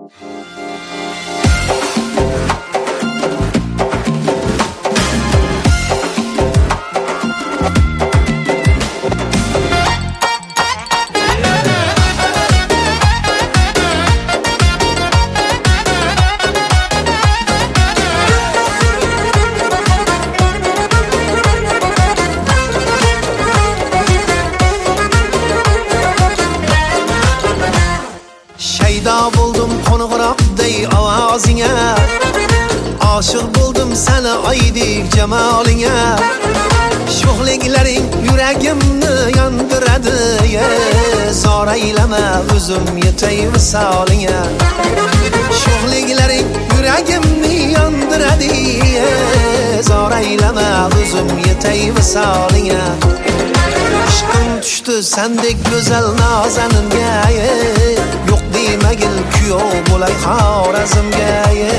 Shaydo bo'ldim qo'ng'iroqday ovozingga, oshiq bo'ldim seni oydek jamolingga. Sho'xliklaring yuragimni yondiradi, zor aylama o'zim yetay visolingga. Sho'xliklaring yuragimni yondiradi, zor aylama o'zim yetay visolingga. Ishqim tushdi sendek go'zal nozaninga, yo'q demagil kuyov bo'lay Xorazmga.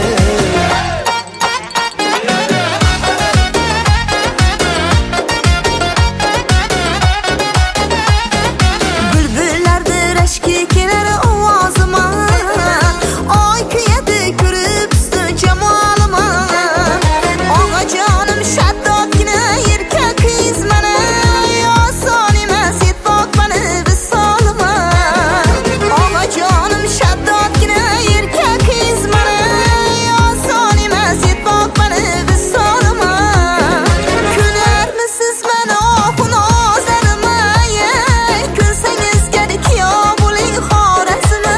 Bülbüllerdi reşki keler ovozima, oy kuyadi ko'rib usti jamolimma. Og'a jonim shaddodgina erkak qiz mana, oson emas yetmoq mani visolima. Og'a jonim shaddodgina erkak qiz mana, oson emas yetmoq mani visolima. Kunarmisiz mani oxun ozarima, ko'rsangiz gadi kuyov bo'ling Xorazmma.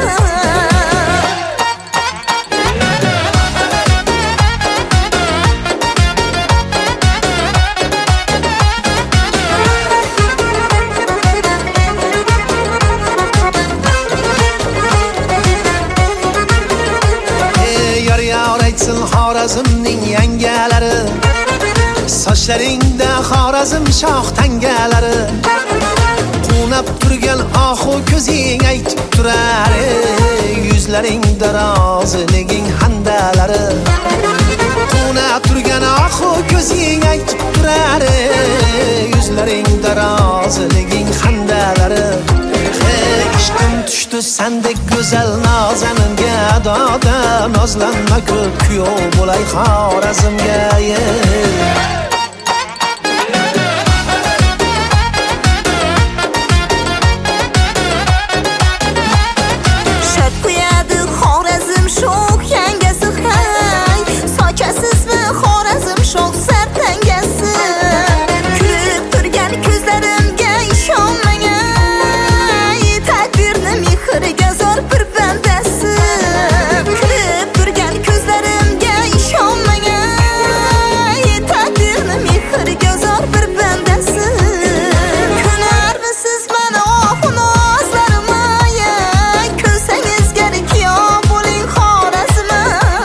Yar yar aytsin Xorazmning yangalari, sochlaringda Xorazm shoh tangalari. Qunab turgan oxu ko'zing aytib turar, yuzlaringda roziliging handalari. Qunab turgan oxu ko'zing aytib turar, yuzlaringda roziliging handalari. Ishqim tushdi sendek go'zal nozaninga, doda nozlanma ko'p kuyov bo'lay Xorazmga. Shart qo'yadi Xorazm sho'x yangasi, hay sochasizmi Xorazm sho'x sartangasi. Kulib turgan ko'zlarimga ishonmagan, taqdirni mehriga zor bir bandasi. Kulib turgan ko'zlarimga ishonmagan, taqdirni mehriga zor bir bandasi. Kunarmisiz mani oxun ozlarimma, ko'rsangiz gadi kuyov bo'ling Xorazmma.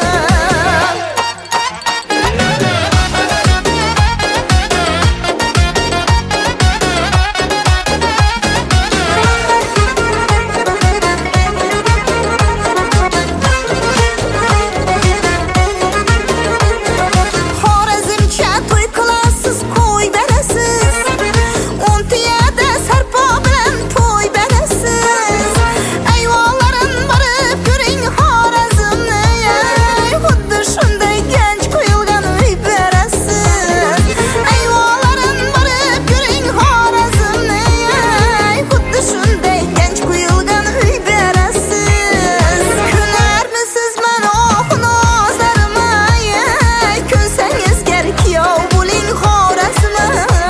Xorazmcha to'y qilasiz, qo'y berasiz, Untiyada sarpo bilan to'y berasiz. Ayvonlarin borib ko'ring Xorazmni, xuddi shunday ganj qo'yilgan uy berasiz. Ayvonlarin borib ko'ring Xorazmni, xuddi shunday ganj qo'yilgan uy berasiz. Kunarmisiz mani oxun ozlarimma, ko'rsangiz gadi kuyov bo'ling Xorazmma.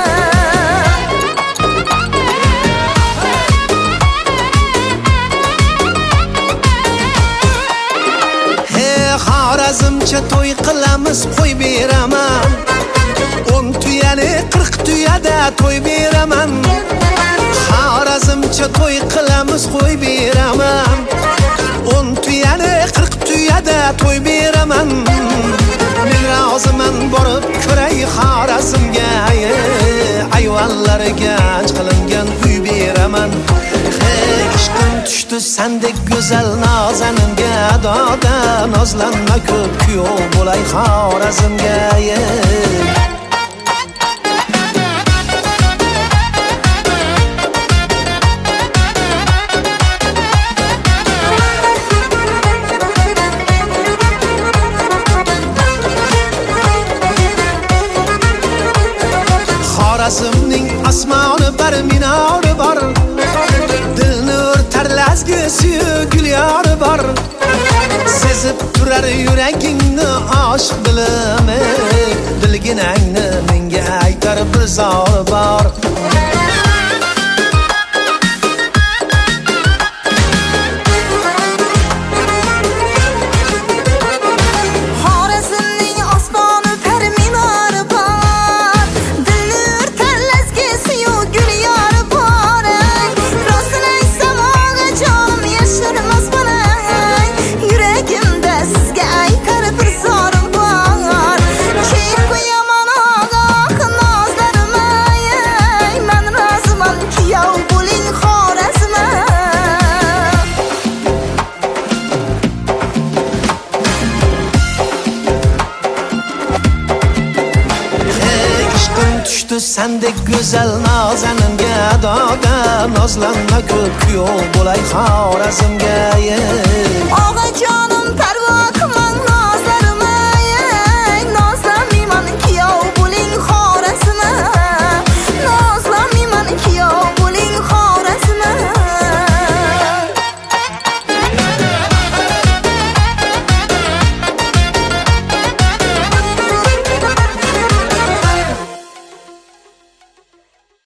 Xorazmcha to'y qilamiz, qo'y beraman. 10 tuyani 40 tuyada to'y beraman. Xorazmcha to'y qilamiz, qo'y beraman. 10 tuyani 40 tuyada to'y beraman. Men roziman borib ko'ray Xorazmga, ayvonlari ganj qilingan uy beraman. Ishqim tushdi sendek go'zal nozaninga, doda nozlanma ko'p kuyov bo'lay Xorazmga. bor. Sezib turar yuragingni oshiq dilim, bilginangni menga aytar bir zor bor. Sendek güzel nazeninge dada, nazlanma ko'p kuyov bo'lay Xorazmga. Og'ajon